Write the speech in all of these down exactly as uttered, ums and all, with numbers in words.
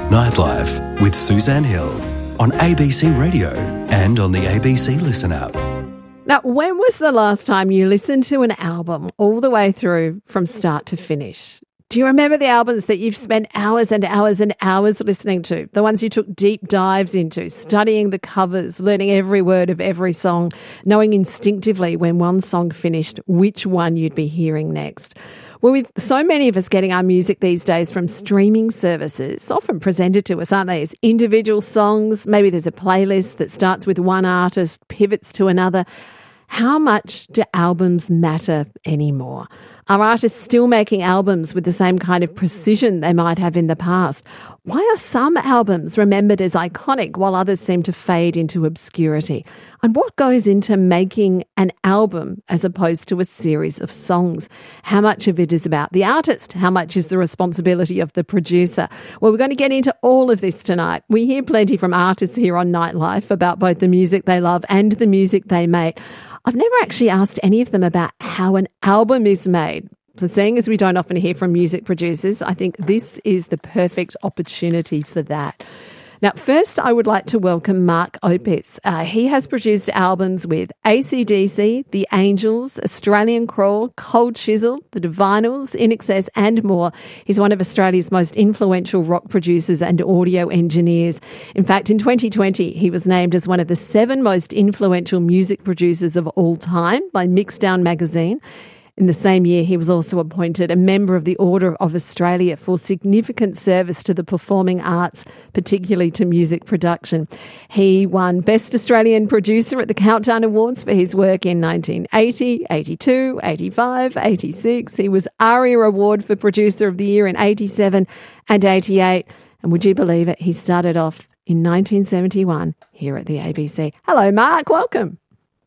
Nightlife with Suzanne Hill on A B C Radio and on the A B C Listen app. Now, when was the last time you listened to an album all the way through from start to finish? Do you remember the albums that you've spent hours and hours and hours listening to? The ones you took deep dives into, studying the covers, learning every word of every song, knowing instinctively when one song finished which one you'd be hearing next. Well, with so many of us getting our music these days from streaming services, often presented to us, aren't they, as individual songs? Maybe there's a playlist that starts with one artist, pivots to another. How much do albums matter anymore? Are artists still making albums with the same kind of precision they might have in the past? Why are some albums remembered as iconic while others seem to fade into obscurity? And what goes into making an album as opposed to a series of songs? How much of it is about the artist? How much is the responsibility of the producer? Well, we're going to get into all of this tonight. We hear plenty from artists here on Nightlife about both the music they love and the music they make. I've never actually asked any of them about how an album is made. So seeing as we don't often hear from music producers, I think this is the perfect opportunity for that. Now, first, I would like to welcome Mark Opitz. Uh, he has produced albums with A C D C, The Angels, Australian Crawl, Cold Chisel, The Divinals, I N X S and more. He's one of Australia's most influential rock producers and audio engineers. In fact, in twenty twenty, he was named as one of the seven most influential music producers of all time by Mixdown magazine. In the same year, he was also appointed a member of the Order of Australia for significant service to the performing arts, particularly to music production. He won Best Australian Producer at the Countdown Awards for his work in nineteen eighty, eighty-two, eighty-five, eighty-six. He was ARIA Award for Producer of the Year in eighty-seven and eighty-eight. And would you believe it? He started off in nineteen seventy-one here at the A B C. Hello, Mark. Welcome.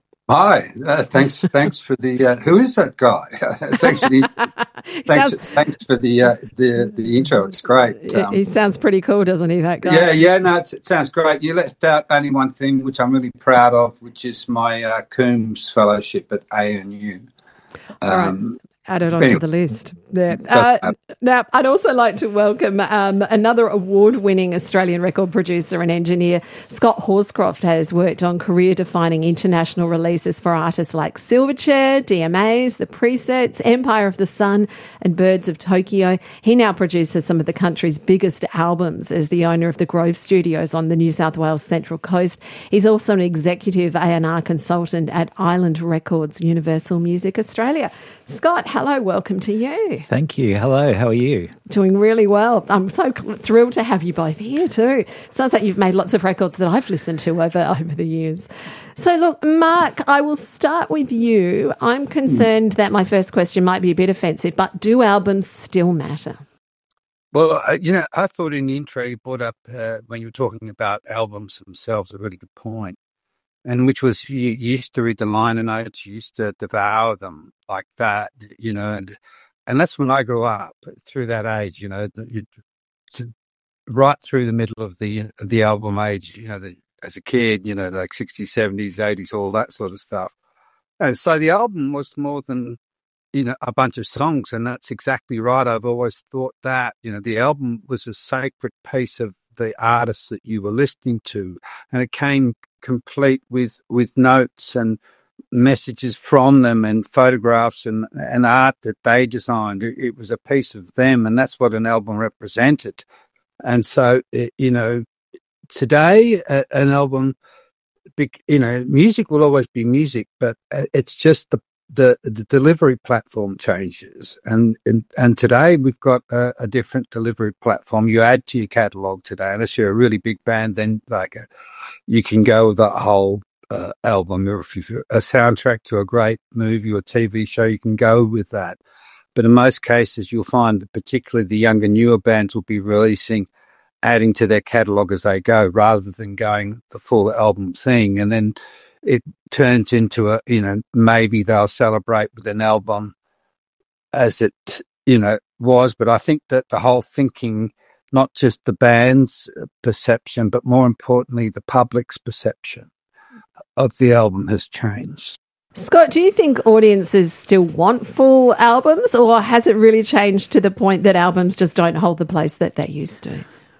Hi, uh, thanks. Thanks for the. Uh, who is that guy? thanks for the. thanks, sounds, thanks for the uh, the the intro. It's great. Um, he sounds pretty cool, doesn't he? That guy. Yeah, yeah. No, it's, it sounds great. You left out only one thing, which I'm really proud of, which is my uh, Coombs Fellowship at A N U. Um, Add it onto anyway. the list there. Uh, now, I'd also like to welcome um, another award-winning Australian record producer and engineer. Scott Horscroft has worked on career-defining international releases for artists like Silverchair, D M As, The Presets, Empire of the Sun and Birds of Tokyo. He now produces some of the country's biggest albums as the owner of the Grove Studios on the New South Wales Central Coast. He's also an executive A and R consultant at Island Records, Universal Music Australia. Scott, hello, welcome to you. Thank you. Hello, how are you? Doing really well. I'm so thrilled to have you both here too. Sounds like you've made lots of records that I've listened to over, over the years. So look, Mark, I will start with you. I'm concerned that my first question might be a bit offensive, but do albums still matter? Well, uh, you know, I thought in the intro you brought up uh, when you were talking about albums themselves, a really good point. And which was, you used to read the liner notes, you used to devour them like that, you know, and and that's when I grew up, through that age, you know, you, to, right through the middle of the the album age, you know, the, as a kid, you know, like sixties, seventies, eighties, all that sort of stuff. And so the album was more than, you know, a bunch of songs, and that's exactly right. I've always thought that, you know, the album was a sacred piece of the artists that you were listening to, and it came complete with with notes and messages from them and photographs and, and art that they designed. It, it was a piece of them, and that's what an album represented. And so, it, you know, today uh, an album, you know, music will always be music, but it's just the the, the delivery platform changes. And, and, and today we've got a, a different delivery platform. You add to your catalog today, unless you're a really big band, then like a, you can go with that whole uh, album. Or if you're a soundtrack to a great movie or T V show, you can go with that. But in most cases, you'll find that particularly the younger, newer bands will be releasing, adding to their catalog as they go, rather than going the full album thing. And then it turns into a, you know, maybe they'll celebrate with an album as it, you know, was. But I think that the whole thinking, not just the band's perception, but more importantly, the public's perception of the album has changed. Scott, do you think audiences still want full albums, or has it really changed to the point that albums just don't hold the place that they used to?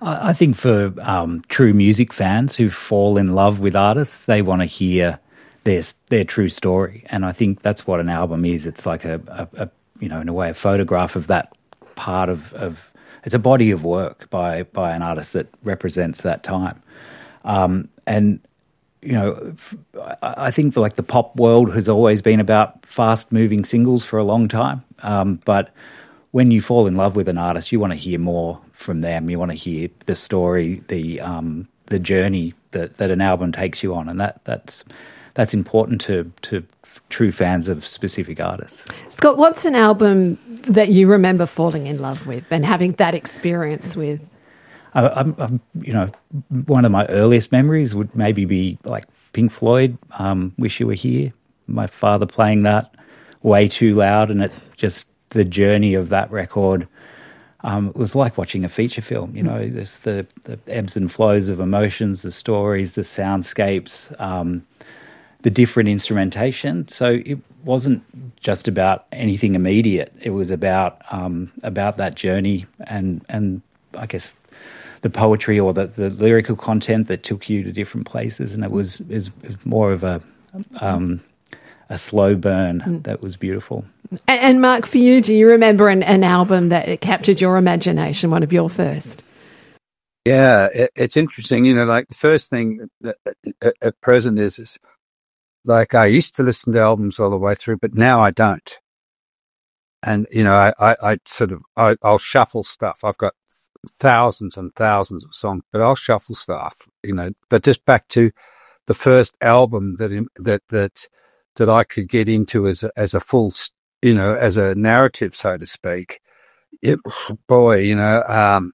I I think for um, true music fans who fall in love with artists, they want to hear their their true story, and I think that's what an album is. It's like a, a, a you know, in a way, a photograph of that part of, of it's a body of work by by an artist that represents that time, um, and you know, I think like the pop world has always been about fast moving singles for a long time, um, but when you fall in love with an artist, you want to hear more from them. You want to hear the story, the um, the journey that, that an album takes you on, and that that's that's important to to true fans of specific artists. Scott, what's an album that you remember falling in love with and having that experience with? I, I'm, I'm, you know, one of my earliest memories would maybe be like Pink Floyd, um, "Wish You Were Here." My father playing that way too loud, and it just the journey of that record. Um, it was like watching a feature film. You know, there's the, the ebbs and flows of emotions, the stories, the soundscapes, um, the different instrumentation. So it wasn't just about anything immediate. It was about um, about that journey and and I guess the poetry or the, the lyrical content that took you to different places. And it was it was, it was more of a um, a slow burn mm. that was beautiful. And, and Mark, for you, do you remember an, an album that captured your imagination? One of your first? Yeah, it, it's interesting. You know, like the first thing that, at, at present is is. Like I used to listen to albums all the way through, but now I don't. And, you know, I, I, I sort of, I, I'll shuffle stuff. I've got thousands and thousands of songs, but I'll shuffle stuff, you know, but just back to the first album that, that, that, that I could get into as a, as a full, you know, as a narrative, so to speak. It, boy, you know, um,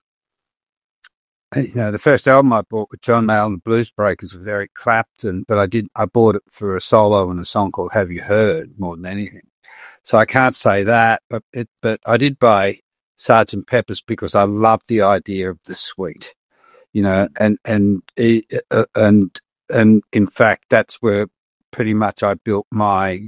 you know, the first album I bought with John Mayall and the Blues Breakers was Eric Clapton, but I did, I bought it for a solo and a song called Have You Heard more than anything. So I can't say that, but it, but I did buy Sergeant Pepper's because I loved the idea of the suite, you know, and, and, uh, and, and in fact, that's where pretty much I built my,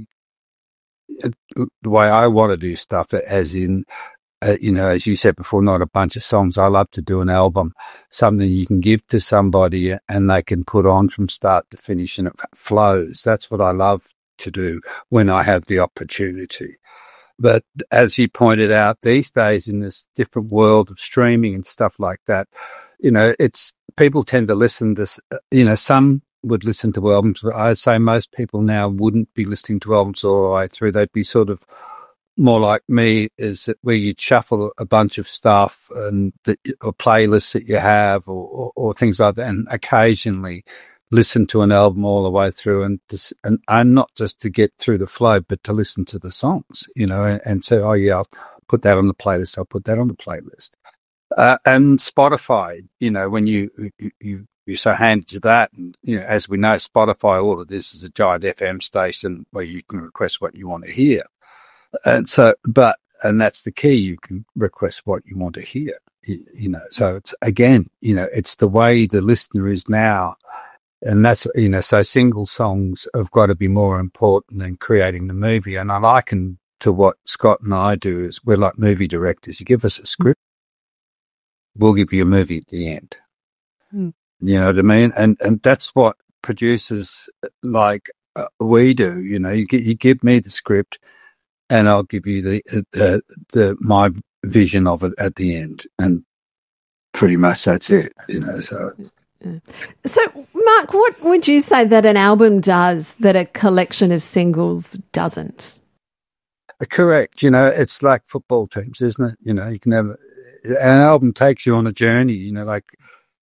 uh, the way I want to do stuff, as in, Uh, you know, as you said before, not a bunch of songs. I love to do an album, something you can give to somebody and they can put on from start to finish and it flows. That's what I love to do when I have the opportunity. But as you pointed out, these days in this different world of streaming and stuff like that, you know, it's people tend to listen to, you know, some would listen to albums, but I'd say most people now wouldn't be listening to albums all the way through. They'd be sort of more like me, is that where you'd shuffle a bunch of stuff and the, or playlists that you have or, or, or things like that, and occasionally listen to an album all the way through and, to, and and not just to get through the flow, but to listen to the songs, you know, and, and say, oh yeah, I'll put that on the playlist. I'll put that on the playlist. Uh, and Spotify, you know, when you, you, you you're so handy to that, and you know, as we know, Spotify, all of this is a giant F M station where you can request what you want to hear. And so, but, and that's the key, you can request what you want to hear, you, you know, so it's, again, you know, it's the way the listener is now. And that's, you know, so single songs have got to be more important than creating the movie. And I liken to what Scott and I do is we're like movie directors. You give us a script, we'll give you a movie at the end. Mm. You know what I mean? And, and that's what producers like uh, we do, you know, you, you give me the script, and I'll give you the, the, the, my vision of it at the end. And pretty much that's it, you know, so. So, Mark, what would you say that an album does that a collection of singles doesn't? Correct. You know, it's like football teams, isn't it? You know, you can have, an album takes you on a journey, you know, like,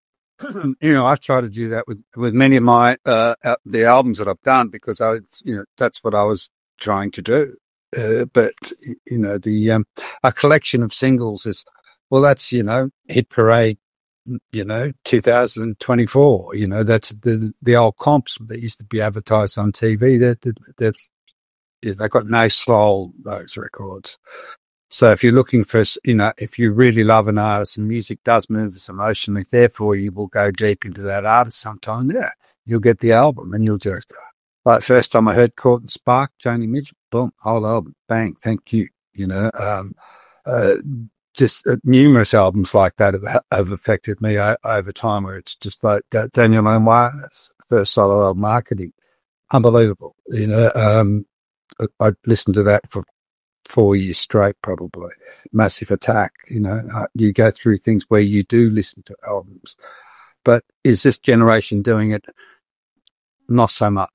you know, I try to do that with, with many of my, uh, the albums that I've done because I, you know, that's what I was trying to do. Uh, but, you know, the, um, a collection of singles is, well, that's, you know, Hit Parade, you know, two thousand twenty-four, you know, that's the, the old comps that used to be advertised on T V. That, that, that's, yeah, they've got no soul, those records. So if you're looking for, you know, if you really love an artist and music does move us emotionally, therefore you will go deep into that artist sometime. Yeah, you'll get the album and you'll just, like first time I heard Court and Spark, Joni Mitchell, boom, whole album, bang, thank you. You know, um, uh, just uh, numerous albums like that have, have affected me o- over time, where it's just like uh, Daniel Lanois' first solo album, Marketing. Unbelievable. You know, um, I, I listened to that for four years straight, probably. Massive Attack. You know, uh, you go through things where you do listen to albums. But is this generation doing it? Not so much.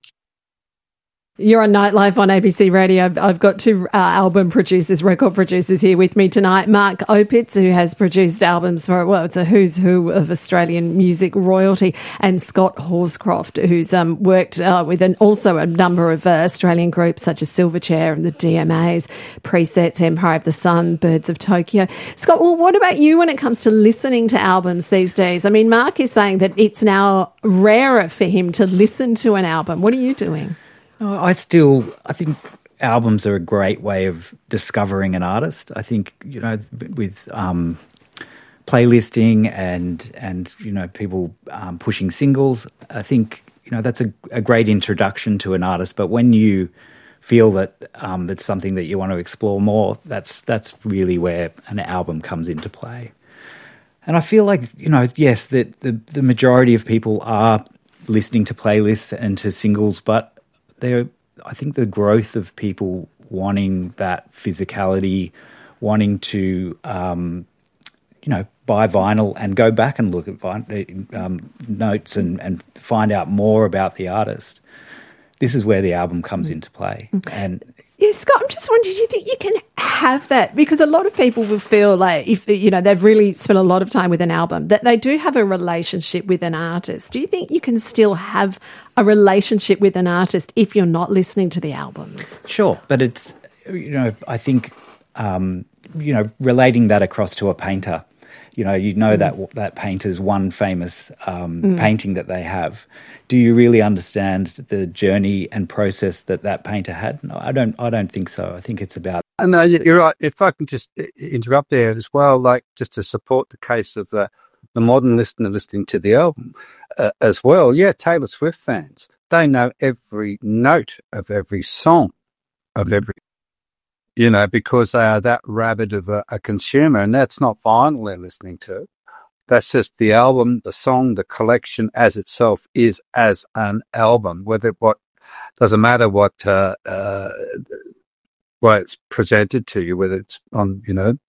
You're on Nightlife on A B C Radio. I've, I've got two uh, album producers, record producers here with me tonight. Mark Opitz, who has produced albums for, well, it's a who's who of Australian music royalty, and Scott Horscroft, who's um, worked uh, with an, also a number of uh, Australian groups such as Silverchair and the D M As, Presets, Empire of the Sun, Birds of Tokyo. Scott, well, what about you when it comes to listening to albums these days? I mean, Mark is saying that it's now rarer for him to listen to an album. What are you doing? I still, I think albums are a great way of discovering an artist. I think, you know, with um, playlisting and, and you know, people um, pushing singles, I think, you know, that's a, a great introduction to an artist. But when you feel that um, that's something that you want to explore more, that's that's really where an album comes into play. And I feel like, you know, yes, that the, the majority of people are listening to playlists and to singles, but there, I think the growth of people wanting that physicality, wanting to, um, you know, buy vinyl and go back and look at vin- um, notes and, and find out more about the artist. This is where the album comes into play. And yeah, Scott, I'm just wondering, do you think you can have that? Because a lot of people will feel like, if you know, they've really spent a lot of time with an album, that they do have a relationship with an artist. Do you think you can still have a relationship with an artist if you're not listening to the albums? Sure, but it's, you know, I think, um, you know, relating that across to a painter, you know, you know mm. that that painter's one famous um, mm. painting that they have. Do you really understand the journey and process that that painter had? No, I don't. I don't think so. I think it's about. No, you're right. If I can just interrupt there as well, like just to support the case of the the modern listener listening to the album uh, as well. Yeah, Taylor Swift fans, they know every note of every song of every. You know, because they are that rabid of a, a consumer, and that's not vinyl they're listening to. That's just the album, the song, the collection as itself is as an album. Whether what doesn't matter what uh, uh, way it's presented to you, whether it's on you know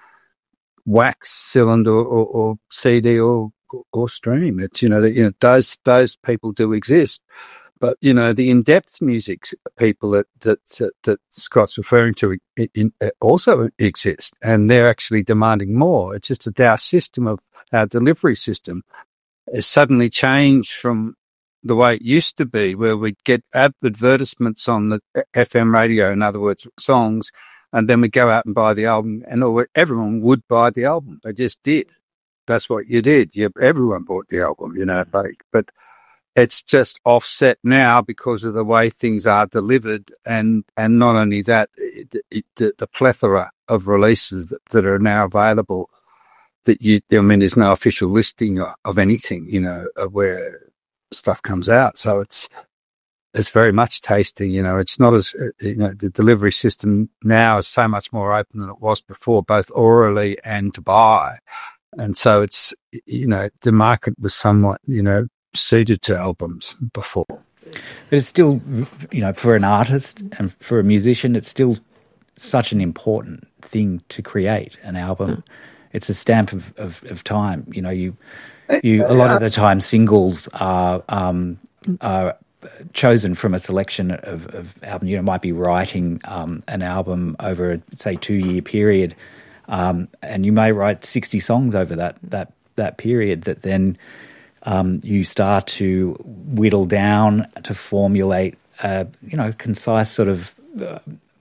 wax cylinder or, or, or C D or or stream. It's you know that you know those those people do exist. But, you know, the in-depth music people that, that, that, that Scott's referring to in, in, also exist, and they're actually demanding more. It's just that our system of our delivery system has suddenly changed from the way it used to be, where we'd get advertisements on the F M radio, in other words, songs, and then we'd go out and buy the album, and everyone would buy the album. They just did. That's what you did. You, everyone bought the album, you know, but, but it's just offset now because of the way things are delivered, and, and not only that, it, it, the, the plethora of releases that, that are now available. That you, I mean, there's no official listing of, of anything, you know, of where stuff comes out. So it's it's very much tasting. You know, it's not as you know the delivery system now is so much more open than it was before, both orally and to buy. And so it's you know the market was somewhat you know. suited to albums before. But it's still, you know, for an artist and for a musician, it's still such an important thing to create an album. Mm. It's a stamp of, of, of time. You know, you, you, a lot of the time singles are, um, are chosen from a selection of, of album. You know, might be writing um, an album over, a, say, two-year period, um, and you may write sixty songs over that, that, that period that then Um, you start to whittle down to formulate a, you know, concise sort of uh,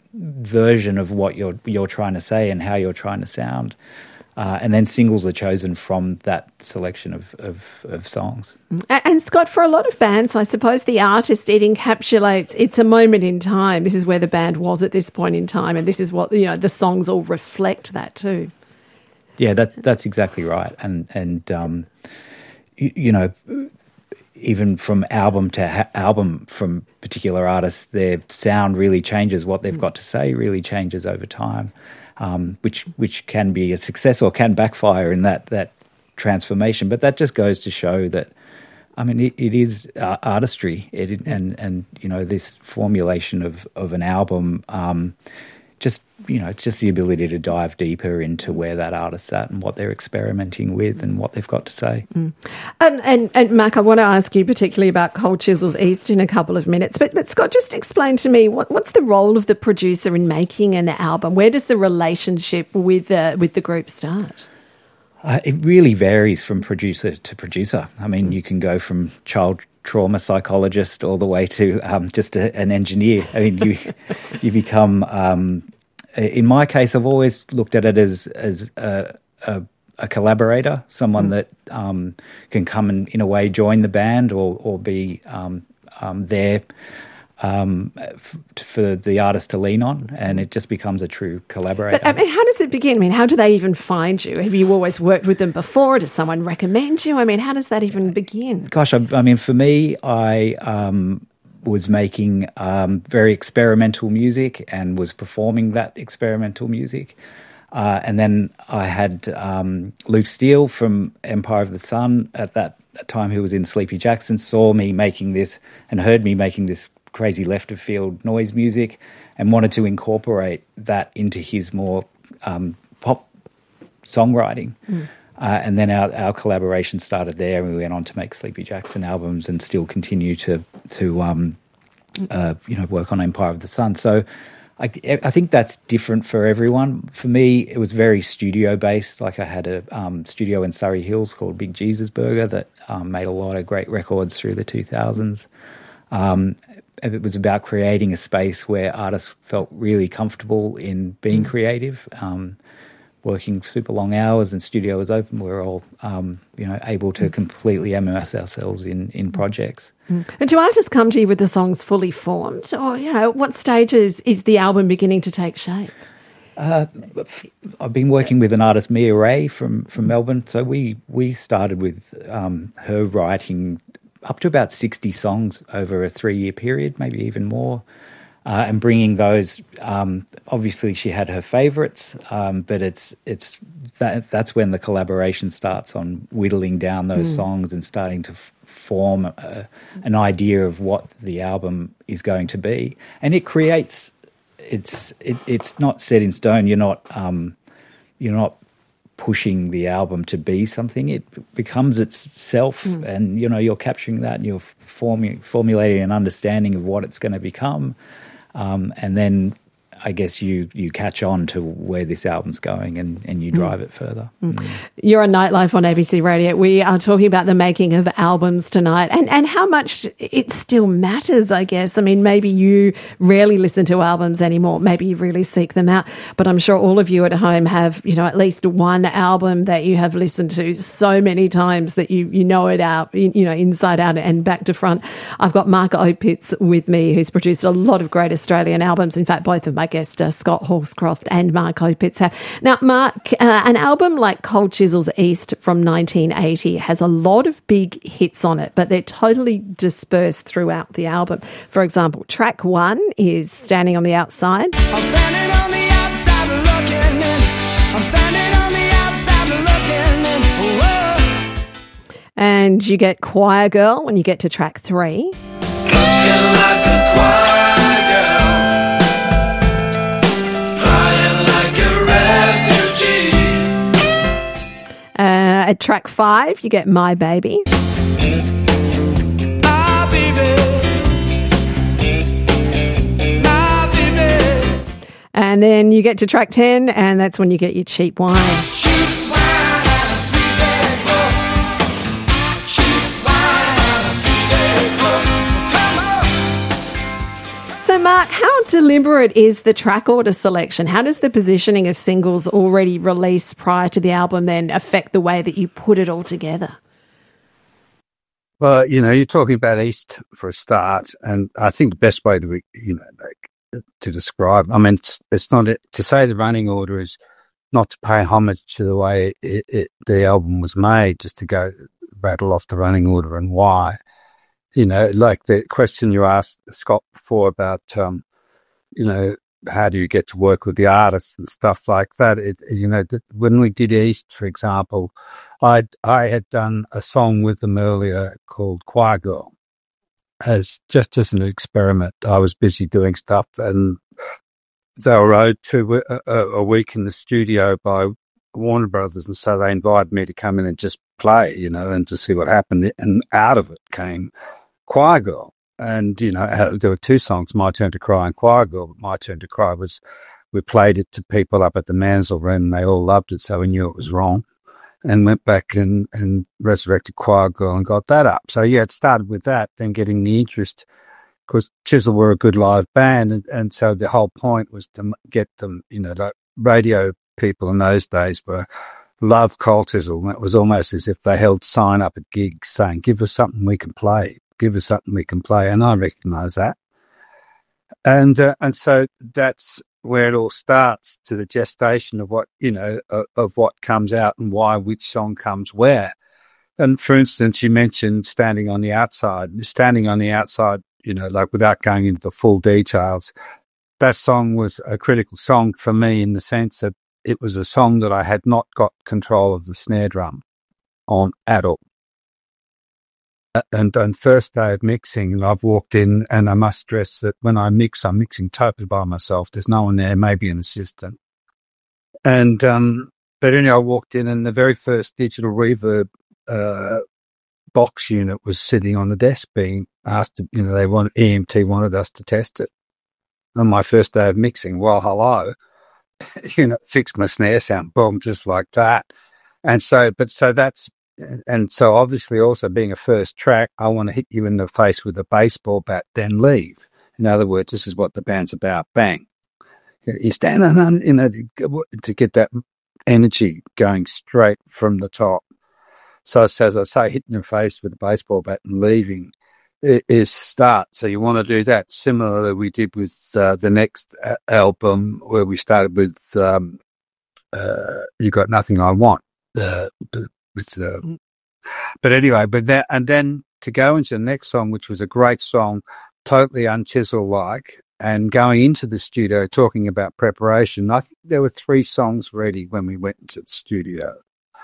version of what you're you're trying to say and how you're trying to sound, uh, and then singles are chosen from that selection of, of, of songs. And Scott, for a lot of bands, I suppose the artist, it encapsulates, it's a moment in time. This is where the band was at this point in time, and this is what you know the songs all reflect that too. Yeah, that's that's exactly right, and and. Um, You, you know, even from album to ha- album, from particular artists, their sound really changes. What they've got to say really changes over time. um, which which can be a success or can backfire in that that transformation. But that just goes to show that, I mean, it, it is uh, artistry, it, and and you know, this formulation of of an album. Um, Just, you know, it's just the ability to dive deeper into where that artist's at and what they're experimenting with and what they've got to say. Mm. And, and, and Mark, I want to ask you particularly about Cold Chisels East in a couple of minutes. But, but Scott, just explain to me, what, what's the role of the producer in making an album? Where does the relationship with, uh, with the group start? Uh, it really varies from producer to producer. I mean, you can go from child trauma psychologist all the way to um, just a, an engineer. I mean, you you become. Um, in my case, I've always looked at it as as a, a, a collaborator, someone mm. that um, can come and, in a way, join the band or or be um, um, there. Um, f- for the artist to lean on, and it just becomes a true collaborator. But I mean, how does it begin? I mean, how do they even find you? Have you always worked with them before? Does someone recommend you? I mean, how does that even begin? Gosh, I, I mean, for me, I um, was making um, very experimental music and was performing that experimental music. Uh, and then I had um, Luke Steele from Empire of the Sun at that time, who was in Sleepy Jackson, saw me making this and heard me making this crazy left of field noise music and wanted to incorporate that into his more um, pop songwriting. Mm. Uh, and then our, our collaboration started there, and we went on to make Sleepy Jackson albums and still continue to, to um, uh, you know, work on Empire of the Sun. So I, I think that's different for everyone. For me, it was very studio-based. Like, I had a um, studio in Surrey Hills called Big Jesus Burger that um, made a lot of great records through the two thousands. Um, it was about creating a space where artists felt really comfortable in being mm. creative, um, working super long hours, and studio was open. We were all, um, you know, able to mm. completely immerse ourselves in, in projects. Mm. And do artists come to you with the songs fully formed, or, you know, what stages is the album beginning to take shape? Uh, I've been working with an artist, Mia Ray from, from Melbourne. So we, we started with um, her writing up to about sixty songs over a three-year period, maybe even more, uh, and bringing those. Um, obviously, she had her favourites, um, but it's it's that that's when the collaboration starts on whittling down those mm. songs and starting to f- form a, an idea of what the album is going to be, and it creates. It's it, it's not set in stone. You're not um, you're not. pushing the album to be something. It becomes itself, mm. and you know, you're capturing that and you're forming formulating an understanding of what it's going to become, um, and then I guess you you catch on to where this album's going, and, and you drive mm. it further. Mm. Mm. You're on Nightlife on A B C Radio. We are talking about the making of albums tonight, and, and how much it still matters, I guess. I mean, maybe you rarely listen to albums anymore. Maybe you really seek them out. But I'm sure all of you at home have, you know, at least one album that you have listened to so many times that you, you know it out, you know, inside out and back to front. I've got Mark Opitz with me, who's produced a lot of great Australian albums. In fact, both of my guest uh, Scott Horscroft and Mark Opitz. Now, Mark, uh, an album like Cold Chisels East from nineteen eighty has a lot of big hits on it, but they're totally dispersed throughout the album. For example, track one is Standing on the Outside. I'm standing on the outside looking in. I'm standing on the outside looking in. Whoa. And you get Choir Girl when you get to track three. Looking like a choir. Uh, at track five, you get My Baby. My baby. My baby. And then you get to track ten, and that's when you get your Cheap Wine. Cheap wine and a three-day club. Cheap wine and a three-day club. Come on. So, Mark, how deliberate is the track order selection? How does the positioning of singles already released prior to the album then affect the way that you put it all together? Well, you know, you're talking about East for a start, and I think the best way to, you know, like, to describe, I mean, it's, it's not, to say the running order is not to pay homage to the way it, it, the album was made, just to go rattle off the running order and why. You know, like the question you asked Scott before about, um, you know, how do you get to work with the artists and stuff like that. It, you know, when we did East, for example, I I had done a song with them earlier called Choir Girl, as just as an experiment. I was busy doing stuff, and they were owed to a, a week in the studio by Warner Brothers, and so they invited me to come in and just play, you know, and to see what happened. And out of it came Choir Girl. And, you know, there were two songs, My Turn to Cry and Choir Girl. But My Turn to Cry was, we played it to people up at the Mansell Room, and they all loved it, so we knew it was wrong, and went back and, and resurrected Choir Girl and got that up. So, yeah, it started with that, then getting the interest, because Chisel were a good live band, and, and so the whole point was to get them, you know, like radio people in those days were love Cold Chisel, and it was almost as if they held sign up at gigs saying, give us something we can play. Give us something we can play, and I recognise that, and uh, and so that's where it all starts, to the gestation of what you know of, of what comes out and why which song comes where. And for instance, you mentioned Standing on the Outside. Standing on the Outside, you know, like without going into the full details, that song was a critical song for me in the sense that it was a song that I had not got control of the snare drum on at all. And on first day of mixing, and I've walked in, and I must stress that when I mix, I'm mixing totally by myself. There's no one there, maybe an assistant. And, um, but anyway, I walked in, and the very first digital reverb, uh, box unit was sitting on the desk being asked to, you know, they wanted, E M T wanted us to test it. On my first day of mixing, well, hello, you know, fixed my snare sound, boom, just like that. And so, but so that's, and so obviously also being a first track, I want to hit you in the face with a baseball bat, then leave. In other words, this is what the band's about. Bang. You stand on, you know, to get that energy going straight from the top. So as I say, hitting the face with a baseball bat and leaving is start. So you want to do that. Similarly, we did with uh, the next uh, album, where we started with um, uh, You Got Nothing I Want. Uh, It's, uh, but anyway, but that, and then to go into the next song, which was a great song, totally unchisel-like, and going into the studio talking about preparation, I think there were three songs ready when we went into the studio.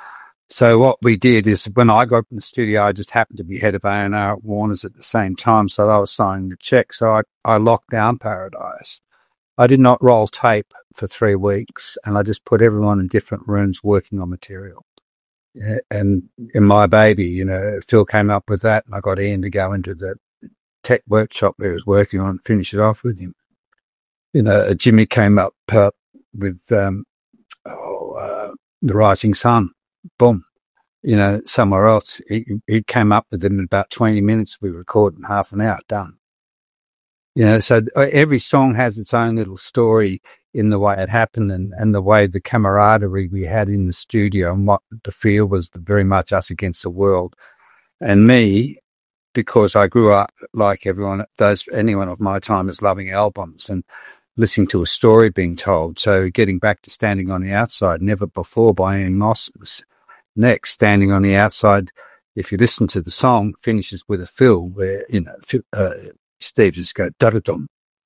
So what we did is, when I got in the studio, I just happened to be head of A and R at Warner's at the same time, so I was signing the check. So I, I locked down Paradise. I did not roll tape for three weeks, and I just put everyone in different rooms working on material. And in My Baby, you know, Phil came up with that, and I got Ian to go into the tech workshop where he was working on and finish it off with him. You know, Jimmy came up uh, with um, oh, uh, The Rising Sun. Boom. You know, somewhere else. He, he came up with it in about twenty minutes. We recorded in half an hour, done. You know, so every song has its own little story in the way it happened, and, and the way the camaraderie we had in the studio, and what the feel was very much us against the world. And me, because I grew up like everyone, those, anyone of my time is loving albums and listening to a story being told. So getting back to Standing on the Outside, Never Before by Ian Moss was next. Standing on the Outside, if you listen to the song, finishes with a fill where, you know, uh, Steve just goes da-da-dum.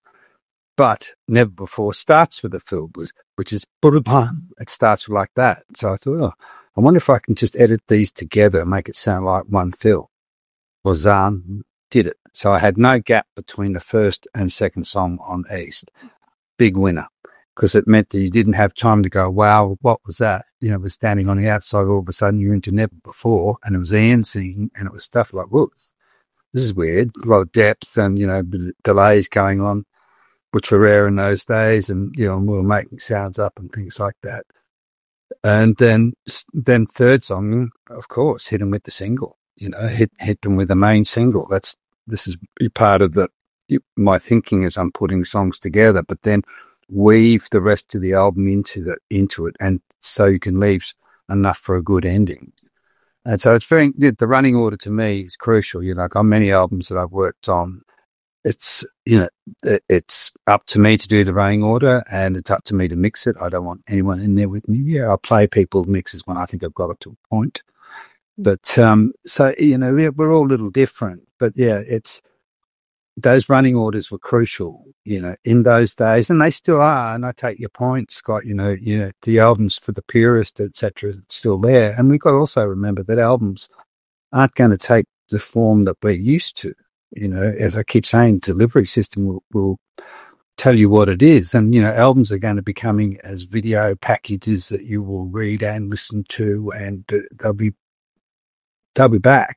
But Never Before starts with a fill, which is bum. It starts like that. So I thought, oh, I wonder if I can just edit these together and make it sound like one fill. Well, Zahn did it. So I had no gap between the first and second song on East. Big winner, because it meant that you didn't have time to go, wow, what was that? You know, we're Standing on the Outside, all of a sudden you're into Never Before, and it was Ian singing, and it was stuff like, whoa, this is weird. A lot of depth and, you know, delays going on, which were rare in those days, and, you know, we were making sounds up and things like that. And then, then third song, of course, hit them with the single, you know, hit, hit them with the main single. That's, this is part of the, my thinking as I'm putting songs together, but then weave the rest of the album into the, into it. And so you can leave enough for a good ending. And so it's very, the running order to me is crucial. You know, like on many albums that I've worked on, it's, you know, it's up to me to do the running order, and it's up to me to mix it. I don't want anyone in there with me. Yeah, I'll play people's mixes when I think I've got it to a point. But, um, so, you know, we're all a little different, but yeah, it's, those running orders were crucial, you know, in those days, and they still are. And I take your point, Scott. You know, you know, the albums for the purist, et cetera, it's still there. And we've got to also remember that albums aren't going to take the form that we're used to. You know, as I keep saying, delivery system will, will tell you what it is. And, you know, albums are going to be coming as video packages that you will read and listen to, and they'll be, they'll be back,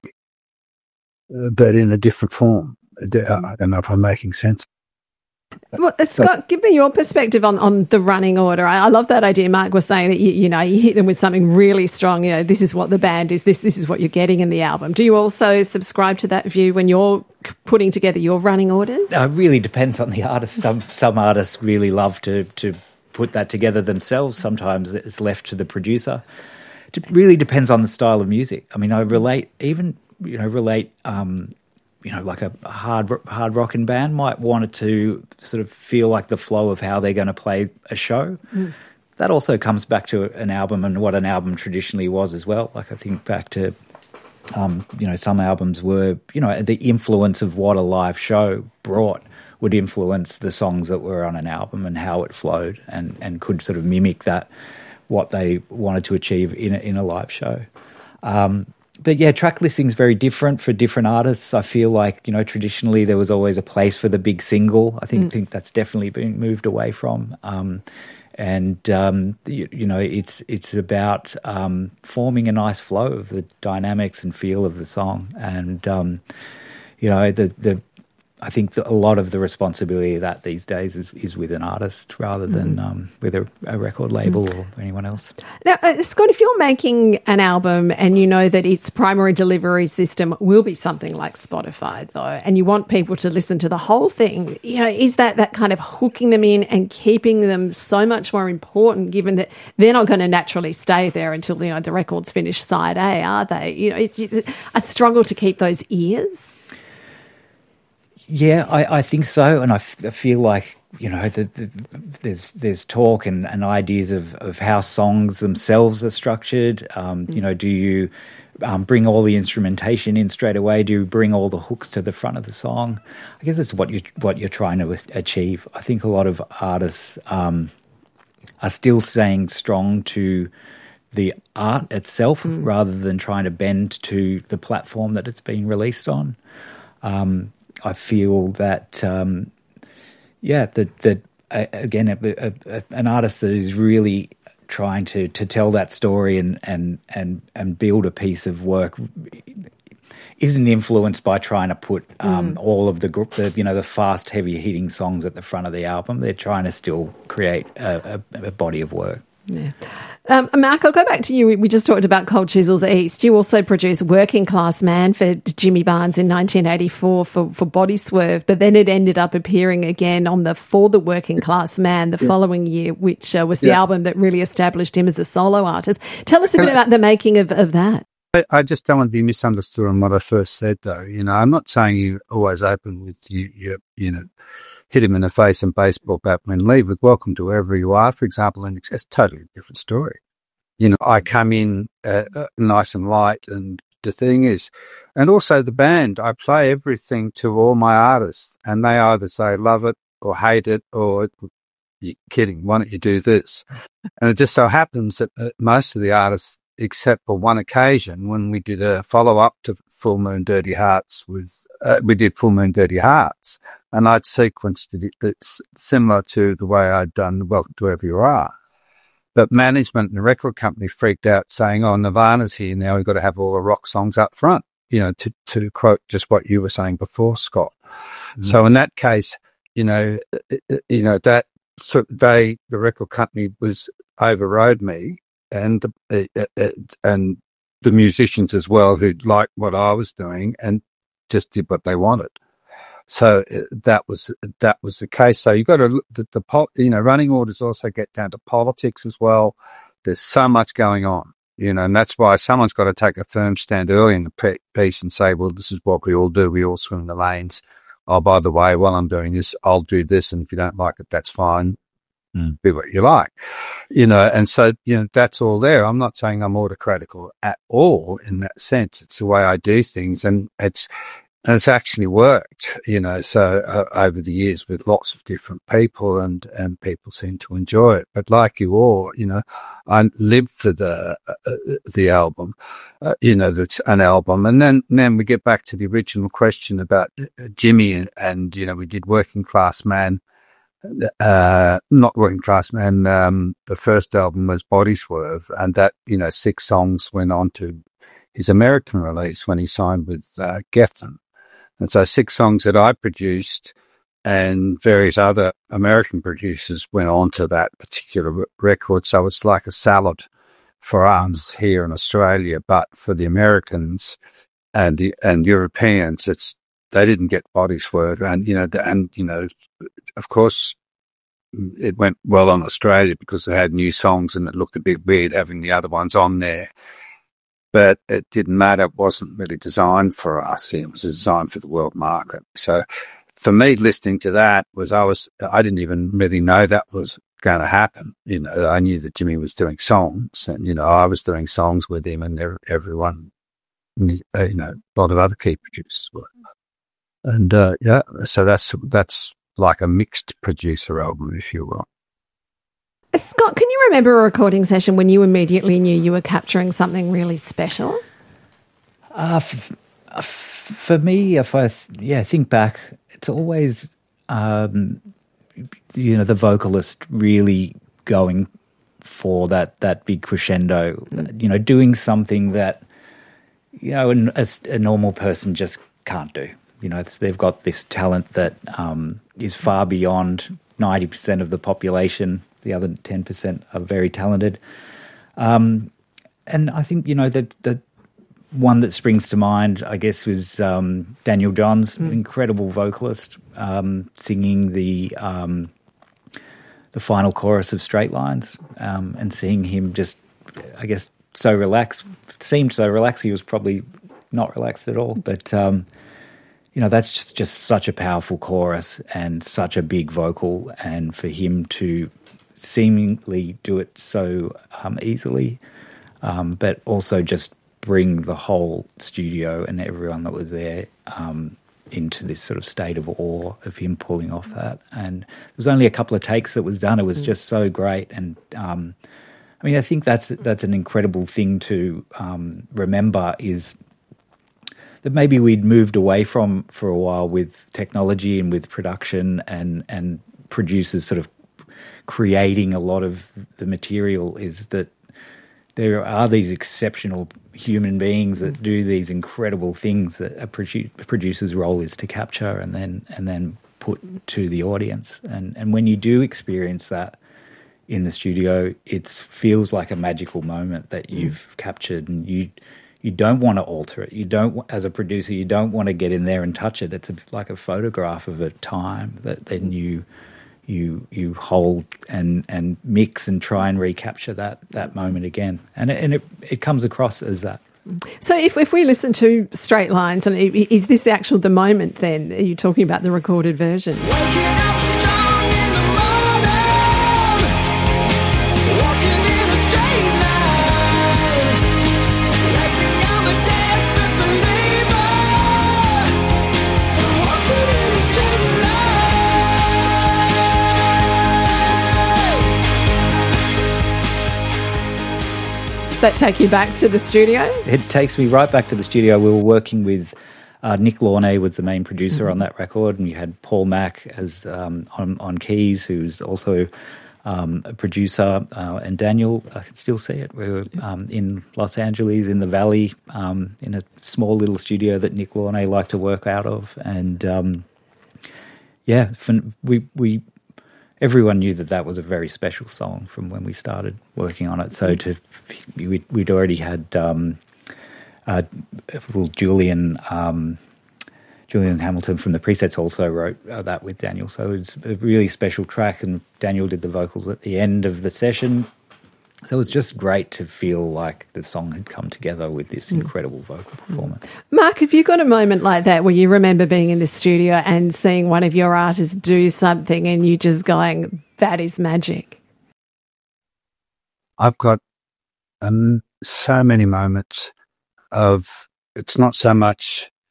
uh, but in a different form. I don't know if I'm making sense. Well, Scott, give me your perspective on, on the running order. I, I love that idea. Mark was saying that, you, you know, you hit them with something really strong. You know, this is what the band is. This this is what you're getting in the album. Do you also subscribe to that view when you're putting together your running orders? No, it really depends on the artist. Some some artists really love to, to put that together themselves. Sometimes it's left to the producer. It really depends on the style of music. I mean, I relate, even, you know, relate... Um, you know, like a hard hard rocking band might want it to sort of feel like the flow of how they're going to play a show. Mm. That also comes back to an album and what an album traditionally was as well. Like I think back to, um, you know, some albums were, you know, the influence of what a live show brought would influence the songs that were on an album and how it flowed, and, and could sort of mimic that, what they wanted to achieve in a, in a live show. Um, But yeah, track listing is very different for different artists. I feel like, you know, traditionally there was always a place for the big single. I think mm. think that's definitely been moved away from. Um, and um, you, you know, it's it's about um, forming a nice flow of the dynamics and feel of the song. And um, you know, the the I think that a lot of the responsibility of that these days is, is with an artist rather than mm. um, with a, a record label mm. or anyone else. Now, uh, Scott, if you're making an album and you know that its primary delivery system will be something like Spotify, though, and you want people to listen to the whole thing, you know, is that that kind of hooking them in and keeping them so much more important, given that they're not going to naturally stay there until, you know, the record's finished side A, are they? You know, it's, it's a struggle to keep those ears. Yeah, I, I think so, and I, f- I feel like, you know, the, the, there's there's talk and, and ideas of, of how songs themselves are structured. Um, mm. You know, do you um, bring all the instrumentation in straight away? Do you bring all the hooks to the front of the song? I guess that's what you what you're trying to achieve. I think a lot of artists um, are still staying strong to the art itself mm. rather than trying to bend to the platform that it's being released on. Um, I feel that, um, yeah, that, that uh, again, a, a, a, an artist that is really trying to, to tell that story and, and, and, and build a piece of work isn't influenced by trying to put um, mm. all of the group, the, you know, the fast, heavy hitting songs at the front of the album. They're trying to still create a, a, a body of work. Yeah. Um, Mark, I'll go back to you. We just talked about Cold Chisels East. You also produced Working Class Man for Jimmy Barnes in nineteen eighty-four for, for Body Swerve, but then it ended up appearing again on the For the Working Class Man the yeah. following year, which uh, was the yeah. album that really established him as a solo artist. Tell us a bit about the making of, of that. I, I just don't want to be misunderstood on what I first said, though. You know, I'm not saying you always open with you, you, you know, hit him in the face and baseball bat when leave with welcome to wherever you are, for example, and it's a totally different story. You know, I come in uh, uh, nice and light, and the thing is, and also the band, I play everything to all my artists, and they either say love it or hate it or you're kidding, why don't you do this? And it just so happens that uh, most of the artists, except for one occasion when we did a follow-up to Full Moon Dirty Hearts with, uh, we did Full Moon Dirty Hearts, and I'd sequenced it it's similar to the way I'd done Welcome to Wherever You Are. But management and the record company freaked out saying, oh, Nirvana's here now, we've got to have all the rock songs up front, you know, to, to quote just what you were saying before, Scott. Mm-hmm. So in that case, you know, you know, that so they, the record company was overrode me and, uh, uh, and the musicians as well who liked what I was doing and just did what they wanted. So that was that was the case. So you've got to the, the you know running orders also get down to politics as well. There's so much going on, you know, and that's why someone's got to take a firm stand early in the piece and say, well, this is what we all do. We all swim in the lanes. Oh, by the way, while I'm doing this, I'll do this, and if you don't like it, that's fine. Mm. Do what you like, you know. And so you know that's all there. I'm not saying I'm autocratical at all in that sense. It's the way I do things, and it's. And it's actually worked, you know, so uh, over the years with lots of different people, and, and people seem to enjoy it. But like you all, you know, I lived for the, uh, the album, uh, you know, that's an album. And then, then we get back to the original question about uh, Jimmy and, and, you know, we did Working Class Man, uh, not Working Class Man. Um, the first album was Body Swerve, and that, you know, six songs went on to his American release when he signed with, uh, Geffen. And so six songs that I produced and various other American producers went on to that particular record. So it's like a salad for us here in Australia, but for the Americans and the, and Europeans, it's, they didn't get Body Swerve. And, you know, the, and, you know, of course it went well on Australia because they had new songs and it looked a bit weird having the other ones on there. But it didn't matter. It wasn't really designed for us. It was designed for the world market. So for me, listening to that was, I was, I didn't even really know that was going to happen. You know, I knew that Jimmy was doing songs and, you know, I was doing songs with him and everyone, you know, a lot of other key producers were. And, uh, yeah, so that's, that's like a mixed producer album, if you will. Scott, can you remember a recording session when you immediately knew you were capturing something really special? Uh, f- f- for me, if I yeah think back, it's always um, you know the vocalist really going for that that big crescendo, mm. you know, doing something that you know an, a, a normal person just can't do. You know, it's, they've got this talent that um, is far beyond ninety percent of the population. The other ten percent are very talented. Um, and I think, you know, the, the one that springs to mind, I guess, was um, Daniel Johns, mm. incredible vocalist, um, singing the um, the final chorus of Straight Lines, um, and seeing him just, I guess, so relaxed, seemed so relaxed. He was probably not relaxed at all, but, um, you know, that's just, just such a powerful chorus and such a big vocal, and for him to seemingly do it so um, easily, um, but also just bring the whole studio and everyone that was there um, into this sort of state of awe of him pulling off that. And it was only a couple of takes that was done. It was mm. just so great. And um, I mean, I think that's that's an incredible thing to um, remember, is that maybe we'd moved away from for a while with technology and with production and and producers sort of creating a lot of the material, is that there are these exceptional human beings that do these incredible things that a produ- producer's role is to capture and then and then put to the audience. And and when you do experience that in the studio, it feels like a magical moment that you've mm. captured, and you you don't want to alter it. You don't, as a producer, you don't want to get in there and touch it. It's a, like a photograph of a time that then you you you hold and and mix and try and recapture that that moment again, and it, and it, it comes across as that. So if if we listen to Straight Lines, and is this the actual the moment then? Are you talking about the recorded version? Waking up strong in the morning, walking in a straight line. Lately I'm a desperate believer, walking in a straight line. Does that take you back to the studio? It takes me right back to the studio. We were working with uh, Nick Launay was the main producer mm-hmm. on that record, and you had Paul Mack as um, on, on keys, who's also um, a producer, uh, and Daniel. I can still see it. We were um, in Los Angeles, in the Valley, um, in a small little studio that Nick Launay liked to work out of, and um, yeah, we we. Everyone knew that that was a very special song from when we started working on it. So to we'd, we'd already had um, uh, well Julian um, Julian Hamilton from the Presets also wrote uh, that with Daniel. So it's a really special track, and Daniel did the vocals at the end of the session. So it was just great to feel like the song had come together with this incredible vocal performance. Mark, have you got a moment like that where you remember being in the studio and seeing one of your artists do something and you just going, that is magic? I've got um, so many moments of, it's not so much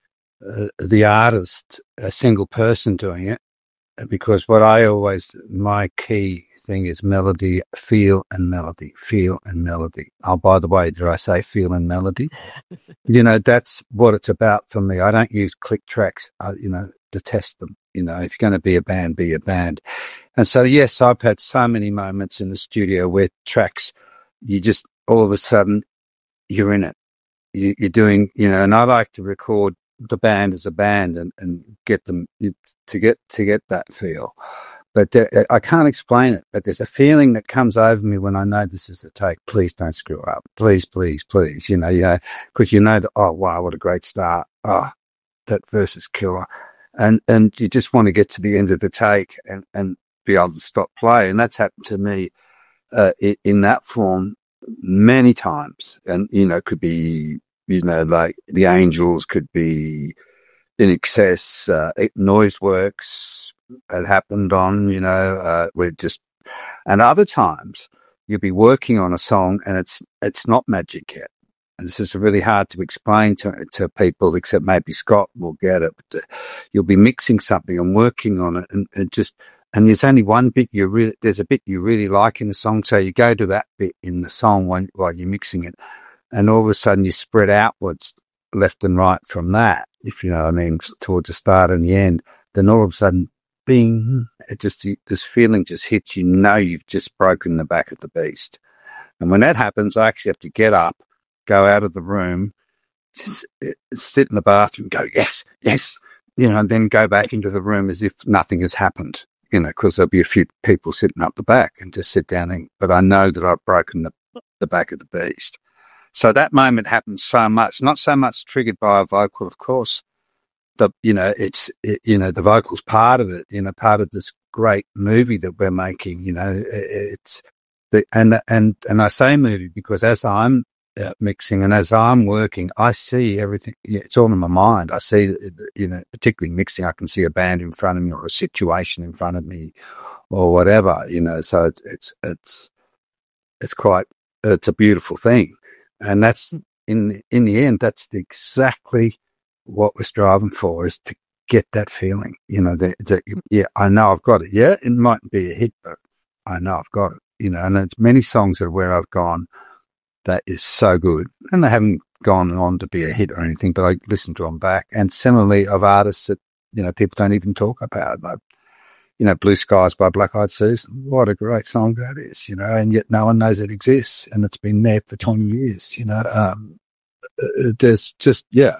uh, the artist, a single person doing it, because what I always, my key thing is melody, feel and melody, feel and melody. Oh, by the way, did I say feel and melody? You know, that's what it's about for me. I don't use click tracks, I, you know, detest them. You know, if you're going to be a band, be a band. And so, yes, I've had so many moments in the studio where tracks, you just, all of a sudden, you're in it. You, you're doing, you know, and I like to record the band as a band and, and get them to get, to get that feel. But there, I can't explain it, but there's a feeling that comes over me when I know this is the take. Please don't screw up. Please, please, please. You know, you know, cause you know that, oh, wow, what a great start. Oh, that verse is killer. And, and you just want to get to the end of the take and, and be able to stop play. And that's happened to me, uh, in, in that form many times. And, you know, could be, you know, like the Angels, could be In Excess, uh, Noise Works. It happened on, you know, uh, we're just, and other times you'll be working on a song and it's, it's not magic yet. And this is really hard to explain to, to people, except maybe Scott will get it. But you'll be mixing something and working on it and, and just, and there's only one bit you really, there's a bit you really like in the song. So you go to that bit in the song when, while you're mixing it. And all of a sudden you spread outwards left and right from that, if you know what I mean, towards the start and the end. Then all of a sudden, bing, it just, this feeling just hits, you know, you've just broken the back of the beast. And when that happens, I actually have to get up, go out of the room, just sit in the bathroom, go, yes, yes, you know, and then go back into the room as if nothing has happened, you know, because there'll be a few people sitting up the back and just sit down and, but I know that I've broken the, the back of the beast. So that moment happens so much, not so much triggered by a vocal, of course. The, you know, it's, it, you know, the vocal's part of it, you know, part of this great movie that we're making, you know, it, it's the, and, and, and I say movie because as I'm uh, mixing and as I'm working, I see everything. It's all in my mind. I see, you know, particularly mixing, I can see a band in front of me or a situation in front of me or whatever, you know, so it's, it's, it's, it's quite, it's a beautiful thing. And that's in, in the end, that's the exactly what we're striving for, is to get that feeling, you know, that, that, yeah, I know I've got it. Yeah, it mightn't be a hit, but I know I've got it, you know, and there's many songs that are where I've gone, that is so good. And they haven't gone on to be a hit or anything, but I listen to them back. And similarly of artists that, you know, people don't even talk about, like, you know, Blue Skies by Black Eyed Susan. What a great song that is, you know, and yet no one knows it exists and it's been there for twenty years, you know. Um, uh, there's just, yeah.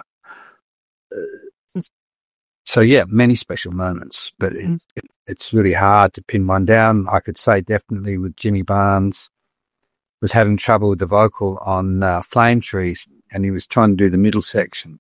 Uh, so, yeah, many special moments, but it, mm. it, it's really hard to pin one down. I could say definitely with Jimmy Barnes, was having trouble with the vocal on uh, Flame Trees, and he was trying to do the middle section.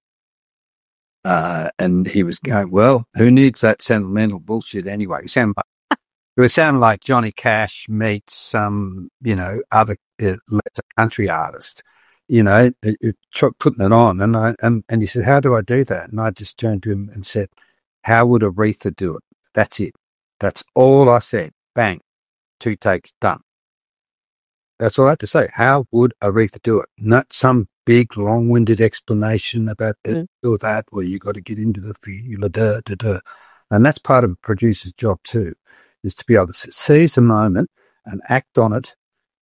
Uh, and he was going, well, who needs that sentimental bullshit anyway? He sounded like, it was sounding like Johnny Cash meets some, you know, other uh, country artist, you know, it, it, putting it on. And I, and, and he said, how do I do that? And I just turned to him and said, how would Aretha do it? That's it. That's all I said. Bang. Two takes, done. That's all I had to say. How would Aretha do it? Not some big, long-winded explanation about this mm. or that, where you got to get into the feel, da, da, da. And that's part of a producer's job too, is to be able to seize the moment and act on it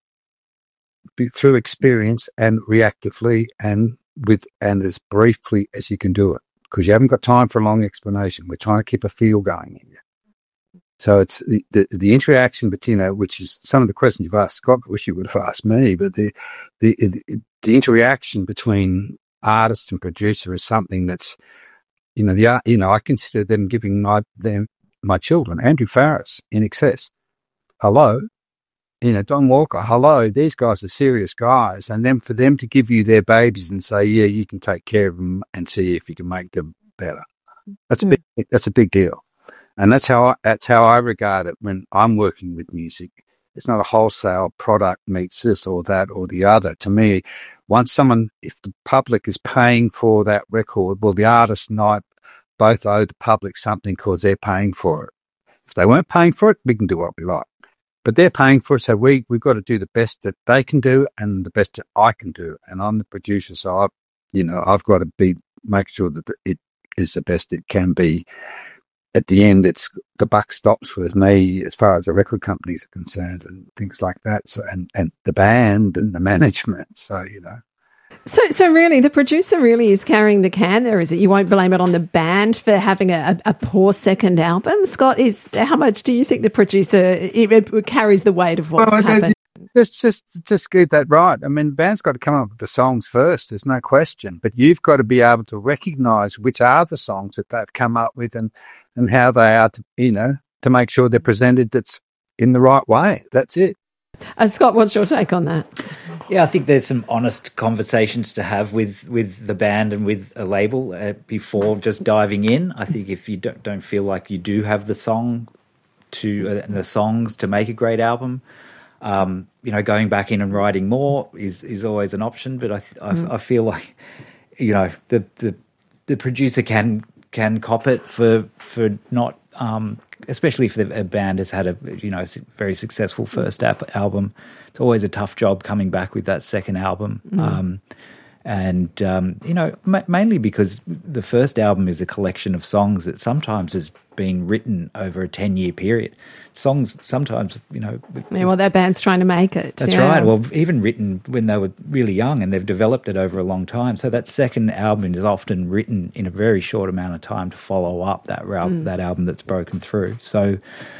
be, through experience and reactively and with and as briefly as you can do it, because you haven't got time for a long explanation. We're trying to keep a feel going in you. So it's the, the, the interaction between, you know, which is some of the questions you've asked Scott, I wish you would have asked me, but the, the, the, the interaction between artist and producer is something that's, you know, the, you know, I consider them giving my, them, my children, Andrew Farris, In Excess. Hello. You know, Don Walker, hello. These guys are serious guys. And then for them to give you their babies and say, yeah, you can take care of them and see if you can make them better. That's a big, that's a big deal. And that's how I, that's how I regard it when I'm working with music. It's not a wholesale product meets this or that or the other. To me, once someone, if the public is paying for that record, well, the artist and I both owe the public something because they're paying for it. If they weren't paying for it, we can do what we like. But they're paying for it, so we, we've got to do the best that they can do and the best that I can do. And I'm the producer, so I, you know, I've got to be, make sure that it is the best it can be. At the end, it's the buck stops with me as far as the record companies are concerned and things like that. So, and, and the band and the management. So, you know. So, so really, the producer really is carrying the can there, is it? You won't blame it on the band for having a, a poor second album, Scott? Is how much do you think the producer it, it carries the weight of what's well, happened? Just, just, just get that right. I mean, the band's got to come up with the songs first. There's no question, but you've got to be able to recognise which are the songs that they've come up with and. and how they are, to, you know, to make sure they're presented that's in the right way. That's it. Uh, Scott, what's your take on that? Yeah, I think there's some honest conversations to have with, with the band and with a label uh, before just diving in. I think if you don't, don't feel like you do have the song to uh, the songs to make a great album, um, you know, going back in and writing more is, is always an option. But I I, mm. I feel like, you know, the the the producer can. can cop it for for not, um, especially if the, a band has had a you know very successful first ap- album. It's always a tough job coming back with that second album, mm. um, and um, you know ma- mainly because the first album is a collection of songs that sometimes has been written over a ten year period. Songs sometimes, you know. With, yeah, well, that band's trying to make it. That's yeah. right. Well, even written when they were really young, and they've developed it over a long time. So that second album is often written in a very short amount of time to follow up that al- mm. that album that's broken through. So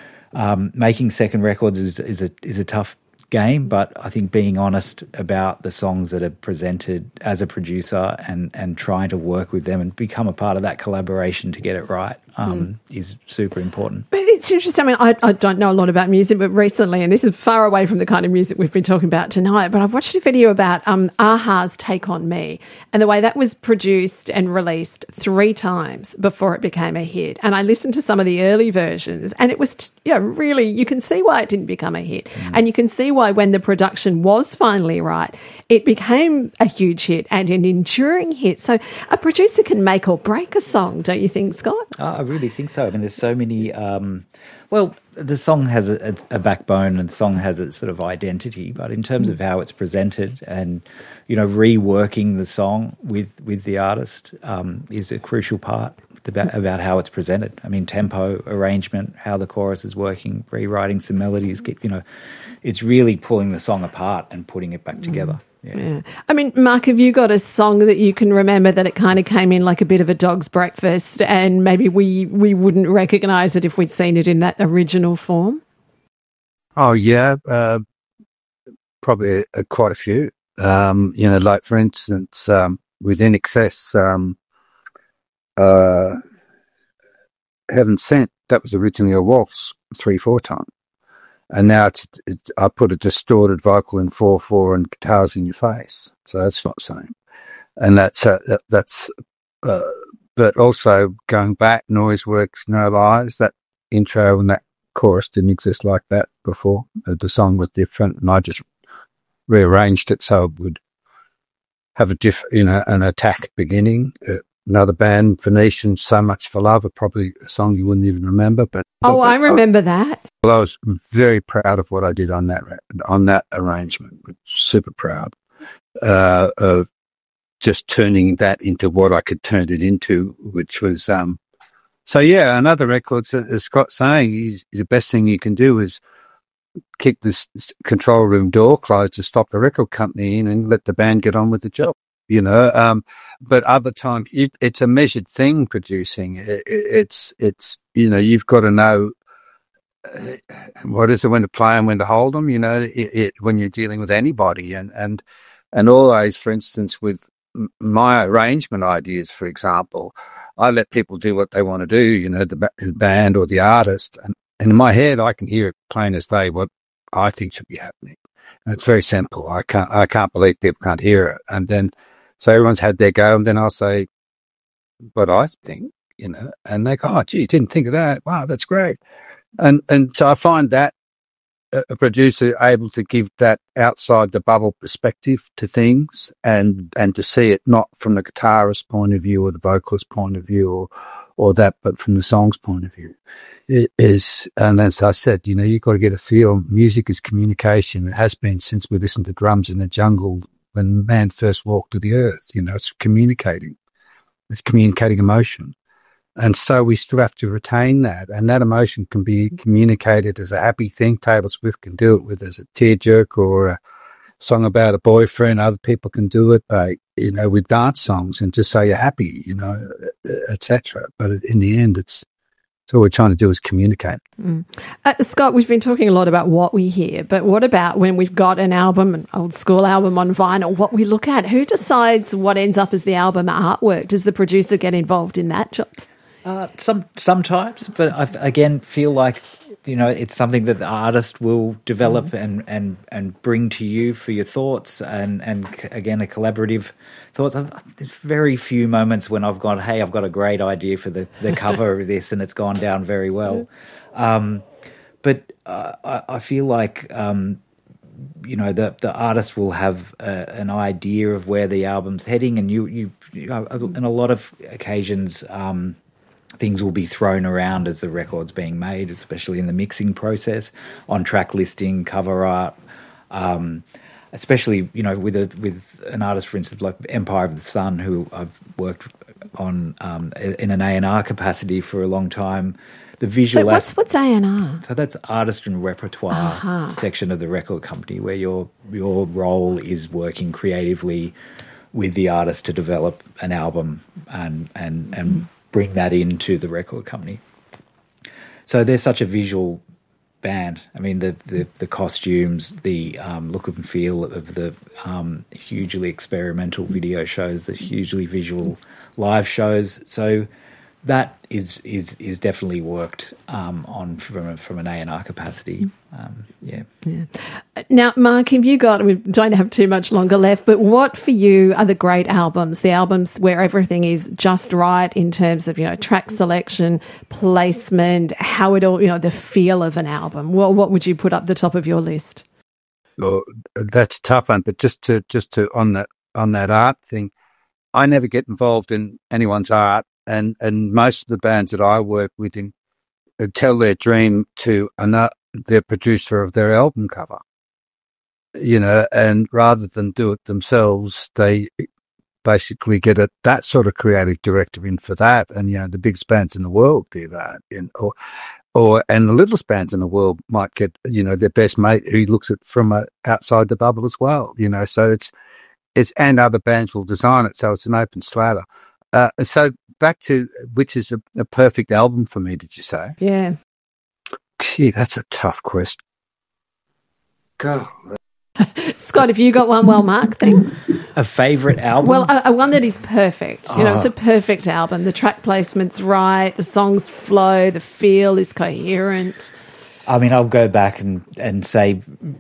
um, making second records is is a is a tough game, but I think being honest about the songs that are presented as a producer and and trying to work with them and become a part of that collaboration to get it right um, mm. is super important. But it's interesting. I mean, I, I don't know a lot about music, but recently, and this is far away from the kind of music we've been talking about tonight, but I watched a video about um, a-ha's Take On Me and the way that was produced and released three times before it became a hit. And I listened to some of the early versions, and it was, you know, really, you can see why it didn't become a hit. Mm. And you can see why when the production was finally right, it became a huge hit and an enduring hit. So a producer can make or break a song, don't you think, Scott? Oh, I really think so. I mean, there's so many... Um, well, the song has a, a backbone and the song has its sort of identity, but in terms of how it's presented and, you know, reworking the song with, with the artist um, is a crucial part about, about how it's presented. I mean, tempo, arrangement, how the chorus is working, rewriting some melodies, get, you know, it's really pulling the song apart and putting it back together. Yeah. yeah. I mean, Mark, have you got a song that you can remember that it kind of came in like a bit of a dog's breakfast and maybe we, we wouldn't recognise it if we'd seen it in that original form? Oh, yeah. Uh, probably uh, quite a few. Um, you know, like, for instance, um, with In Excess, um, uh, Heaven Sent, that was originally a waltz, three four time. And now it's, it, I put a distorted vocal in four four and guitars in your face. So that's not the same. And that's, uh, that, that's, uh, but also going back, Noise Works, No Lies, that intro and that chorus didn't exist like that before. Uh, the song was different and I just rearranged it so it would have a diff, you know, an attack beginning. Uh, Another band, Venetian, So Much for Love, are probably a song you wouldn't even remember. But oh, but, I remember that. Well, I was very proud of what I did on that on that arrangement. Super proud uh, of just turning that into what I could turn it into, which was um. So yeah, another record. As Scott's saying, he's, the best thing you can do is keep this control room door closed to stop the record company in and let the band get on with the job. You know, um, but other times it, it's a measured thing producing. It, it, it's, it's, you know, you've got to know uh, what is it, when to play and when to hold them, you know, it, it, when you're dealing with anybody and, and, and always, for instance, with my arrangement ideas, for example, I let people do what they want to do, you know, the, the band or the artist. And, and in my head, I can hear it plain as day what I think should be happening. And it's very simple. I can't, I can't believe people can't hear it. And then, so everyone's had their go, and then I'll say, "But I think, you know," and they go, "Oh, gee, didn't think of that. Wow, that's great." And and so I find that a producer able to give that outside the bubble perspective to things, and and to see it not from the guitarist's point of view or the vocalist's point of view, or or that, but from the song's point of view, it is. And as I said, you know, you've got to get a feel. Music is communication. It has been since we listened to drums in the jungle. When man first walked to the earth, you know, it's communicating. It's communicating emotion. And so we still have to retain that. And that emotion can be communicated as a happy thing. Taylor Swift can do it with as a tearjerker or a song about a boyfriend. Other people can do it, by, you know, with dance songs and just say you're happy, you know, et cetera. But in the end, it's, so what we're trying to do is communicate. Mm. Uh, Scott, we've been talking a lot about what we hear, but what about when we've got an album, an old school album on vinyl, what we look at? Who decides what ends up as the album artwork? Does the producer get involved in that job? Uh, some sometimes, but I again feel like, you know, it's something that the artist will develop mm. and, and, and bring to you for your thoughts and, and again, a collaborative thoughts. There's very few moments when I've gone, hey, I've got a great idea for the, the cover of this and it's gone down very well. Um, but uh, I, I feel like, um, you know, the the artist will have uh, an idea of where the album's heading, and you, you, you know, in a lot of occasions, um, things will be thrown around as the record's being made, especially in the mixing process, on track listing, cover art, um, especially, you know, with a with an artist, for instance, like Empire of the Sun, who I've worked on um, in an A and R capacity for a long time. The visual. So what's what's A and R? So that's artist and repertoire uh-huh. section of the record company, where your your role is working creatively with the artist to develop an album and and and. Mm. bring that into the record company. So they're such a visual band. I mean, the the, the costumes, the um, look and feel of the um, hugely experimental video shows, the hugely visual live shows. So that is is is definitely worked um, on from a, from an A and R capacity. Um, yeah. yeah. Now, Mark, have you got? We don't have too much longer left, but what for you are the great albums? The albums where everything is just right in terms of, you know, track selection, placement, how it all, you know, the feel of an album. What what would you put up the top of your list? Well, that's a tough one, but just to just to on that on that art thing, I never get involved in anyone's art. And and most of the bands that I work with in, uh, tell their dream to another, their producer of their album cover, you know, and rather than do it themselves, they basically get a, that sort of creative director in for that. And, you know, the biggest bands in the world do that. In, or, or, and the littlest bands in the world might get, you know, their best mate who looks at from a, outside the bubble as well, you know, so it's, it's, and other bands will design it. So it's an open slather. Uh, so back to which is a, a perfect album for me, did you say? Yeah. Gee, that's a tough question. God. Scott, have you got one? Well, Mark, thanks. A favourite album? Well, a, a one that is perfect. You oh. know, it's a perfect album. The track placement's right, the songs flow, the feel is coherent. I mean, I'll go back and, and say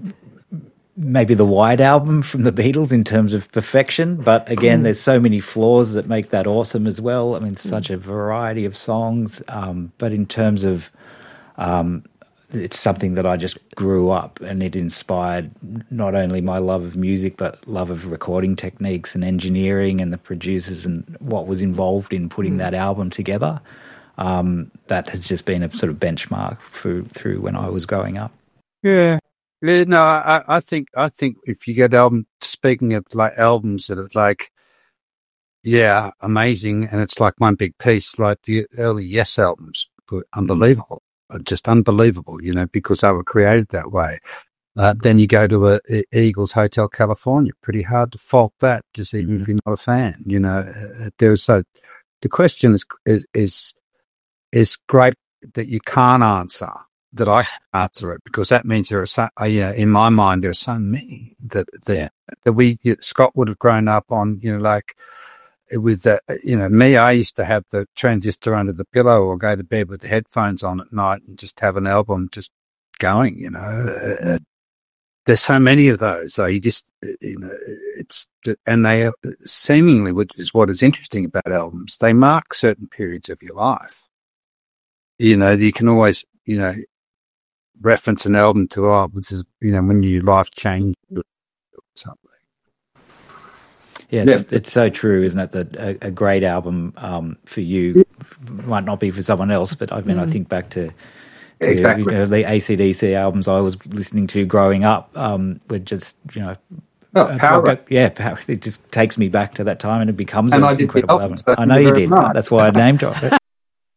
maybe the White Album from the Beatles in terms of perfection, but again, mm. there's so many flaws that make that awesome as well. I mean, such a variety of songs, um, but in terms of um, it's something that I just grew up, and it inspired not only my love of music, but love of recording techniques and engineering and the producers and what was involved in putting mm. that album together. Um, that has just been a sort of benchmark for, through when I was growing up. Yeah. Yeah, no, I, I think I think if you get album, speaking of like albums that are like, yeah, amazing, and it's like one big piece, like the early Yes albums were unbelievable, just unbelievable, you know, because they were created that way. Uh, then you go to a, a Eagles Hotel California, pretty hard to fault that, just even mm-hmm. if you're not a fan, you know. Uh, there's so the question is is is is great that you can't answer. That I answer it, because that means there are so, uh, yeah, in my mind, there are so many that, that, yeah. that we, you know, Scott would have grown up on, you know, like with the, you know, me, I used to have the transistor under the pillow or go to bed with the headphones on at night and just have an album just going, you know. Uh, there's so many of those, so you just, you know, it's, and they seemingly, which is what is interesting about albums, they mark certain periods of your life. You know, you can always, you know, reference an album to, oh, this is, you know, when your life changed or something. Yeah, it's, yeah. it's so true, isn't it, that a, a great album um, for you might not be for someone else, but I mean, mm. I think back to, to exactly. you know, the A C D C albums I was listening to growing up um, were just, you know, oh, power. Uh, yeah, power. It just takes me back to that time and it becomes and an I did incredible album. So I know you did. Much. That's why I named it.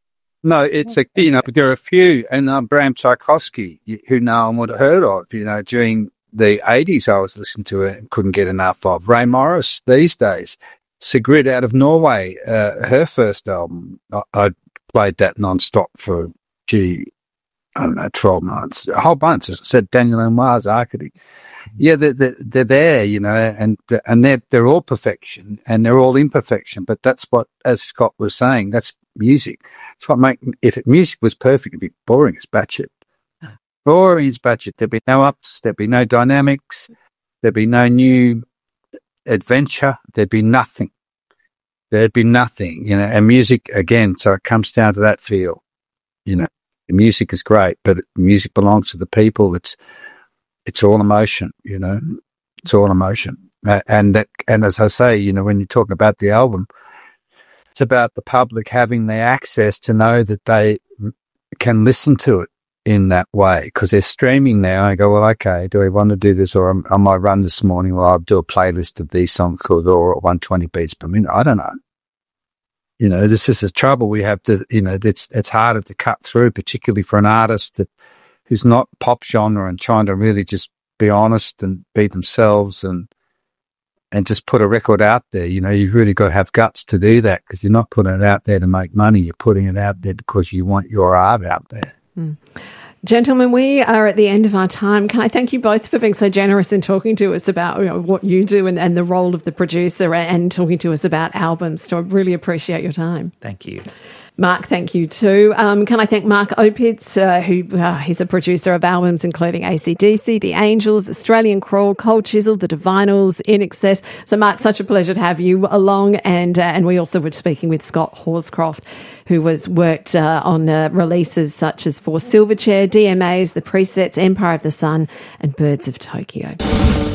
No, it's a, you know, there are a few, and um, Bram Tchaikovsky, who no one would have heard of, you know, during the eighties I was listening to it and couldn't get enough of. Ray Morris these days. Sigrid out of Norway, uh, her first album, I, I played that non-stop for, gee, I don't know, twelve months, a whole bunch. As I said, Daniel Lanois, Arcady. Yeah, they're, they're, they're there, you know, and and they're, they're all perfection and they're all imperfection. But that's what, as Scott was saying, that's music. It's what make, if it, music was perfect, it'd be boring as batshit. Boring as batshit. There'd be no ups, there'd be no dynamics, there'd be no new adventure, there'd be nothing. There'd be nothing, you know, and music, again, so it comes down to that feel, you know. The music is great, but music belongs to the people. It's, it's all emotion, you know, it's all emotion. Uh, and that, and as I say, you know, when you talk about the album, it's about the public having the access to know that they can listen to it in that way, because they're streaming now. I go, well, okay, do I want to do this, or am, am I run this morning? Well, I'll do a playlist of these songs called Aura at one hundred twenty beats per minute. I don't know. You know, this is the trouble we have to, you know, it's, it's harder to cut through, particularly for an artist that, who's not pop genre and trying to really just be honest and be themselves and, and just put a record out there. You know, you've really got to have guts to do that, because you're not putting it out there to make money. You're putting it out there because you want your art out there. Mm. Gentlemen, we are at the end of our time. Can I thank you both for being so generous in talking to us about, you know, what you do and, and the role of the producer, and talking to us about albums. So I really appreciate your time. Thank you. Mark, thank you too. Um, can I thank Mark Opitz, uh, who uh, he's a producer of albums including A C D C, The Angels, Australian Crawl, Cold Chisel, The Divinals, In Excess. So Mark, such a pleasure to have you along. And uh, and we also were speaking with Scott Horscroft, who was worked uh, on uh, releases such as For Silverchair, D M As, The Presets, Empire of the Sun, and Birds of Tokyo.